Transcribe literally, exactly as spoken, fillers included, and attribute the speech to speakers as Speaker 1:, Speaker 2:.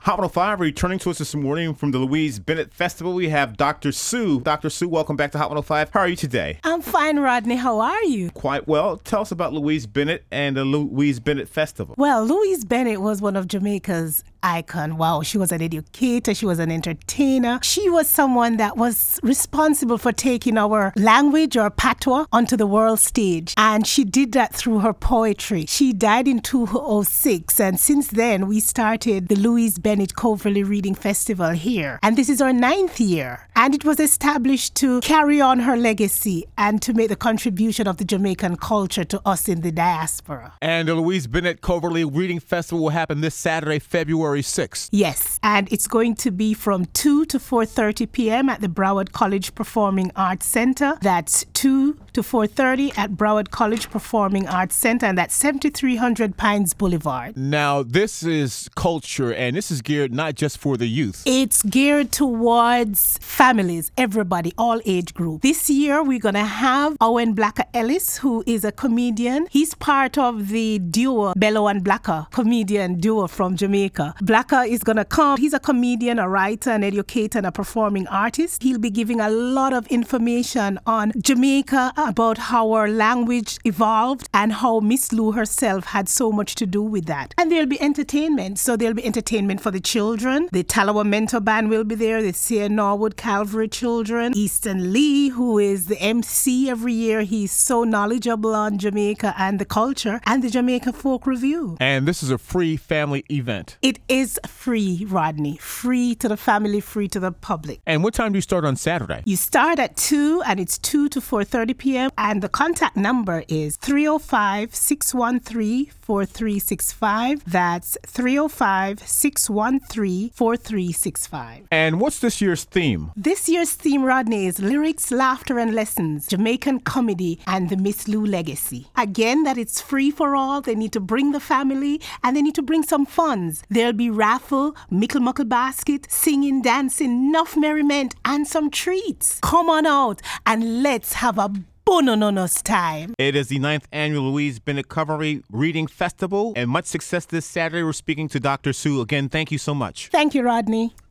Speaker 1: Hot one oh five returning to us this morning from the Louise Bennett Festival. We have Doctor Sue. Doctor Sue, welcome back to Hot one oh five. How are you today?
Speaker 2: I'm fine, Rodney. How are you?
Speaker 1: Quite well. Tell us about Louise Bennett and the Louise Bennett Festival.
Speaker 2: Well, Louise Bennett was one of Jamaica's icon. Wow, she was an educator. She was an entertainer. She was someone that was responsible for taking our language, or patois, onto the world stage. And she did that through her poetry. She died in two thousand six. And since then, we started the Louise Bennett Coverley Reading Festival here. And this is our ninth year. And it was established to carry on her legacy and to make the contribution of the Jamaican culture to us in the diaspora.
Speaker 1: And the Louise Bennett Coverley Reading Festival will happen this Saturday, February sixth.
Speaker 2: Yes, and it's going to be from two to four thirty p.m. at the Broward College Performing Arts Center. That's two to four thirty at Broward College Performing Arts Center, and that's seventy-three hundred Pines Boulevard.
Speaker 1: Now, this is culture, and this is geared not just for the youth.
Speaker 2: It's geared towards families, everybody, all age group. This year, we're going to have Owen Blacker Ellis, who is a comedian. He's part of the duo, Bello and Blacker, comedian duo from Jamaica. Blacker is going to come. He's a comedian, a writer, an educator, and a performing artist. He'll be giving a lot of information on Jamaica, about how our language evolved and how Miss Lou herself had so much to do with that. And there'll be entertainment. So there'll be entertainment for the children. The Talawa Mentor Band will be there. The Sierra Norwood Calvary Children. Easton Lee, who is the M C every year. He's so knowledgeable on Jamaica and the culture. And the Jamaica Folk Review.
Speaker 1: And this is a free family event.
Speaker 2: It is free, Rodney. Free to the family, free to the public.
Speaker 1: And what time do you start on Saturday?
Speaker 2: You start at two, and it's two to four thirty p.m. And the contact number is three oh five, six one three, four three six five. That's three oh five, six one three, four three six five.
Speaker 1: And what's this year's theme?
Speaker 2: This year's theme, Rodney, is lyrics, laughter, and lessons, Jamaican comedy, and the Miss Lou legacy. Again, that it's free for all. They need to bring the family, and they need to bring some funds. There'll be raffle, mickle muckle basket, singing, dancing, enough merriment, and some treats. Come on out, and let's have a bonononos time.
Speaker 1: It is the ninth annual Louise Bennett Coverley Reading Festival, and much success this Saturday. We're speaking to Doctor Sue. Again, thank you so much.
Speaker 2: Thank you, Rodney.